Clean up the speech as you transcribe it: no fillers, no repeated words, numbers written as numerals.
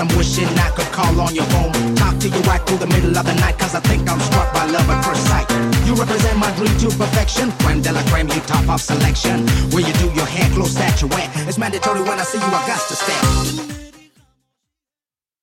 I'm wishing I could call on your phone. Talk to you right through the middle of the night, cause I think I'm struck by love at first sight. You represent my dream to perfection. Creme de la creme, you top of selection. Where you do your hair, close statuette. It's mandatory when I see you, I got to step.